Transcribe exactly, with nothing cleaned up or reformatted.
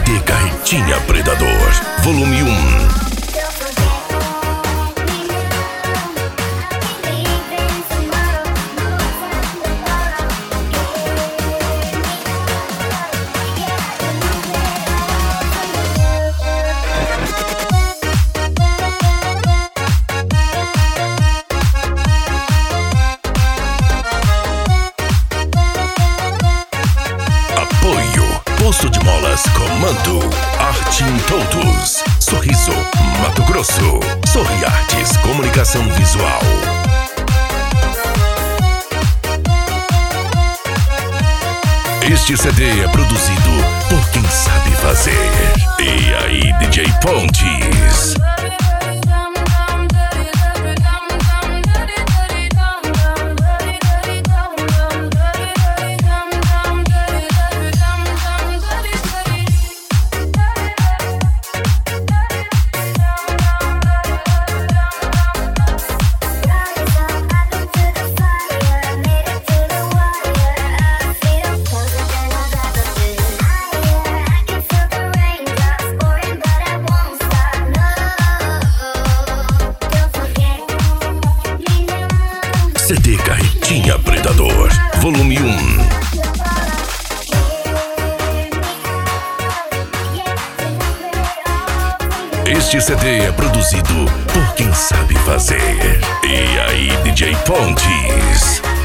D Carretinha Predador, volume um. Posto de Molas Comando, Arte em Todos, Sorriso, Mato Grosso, Sorriartes Comunicação Visual. Este C D é produzido por quem sabe fazer. E aí, D J Pontes? C D Carretinha Predador, volume um. Este C D é produzido por quem sabe fazer. E aí, D J Pontes?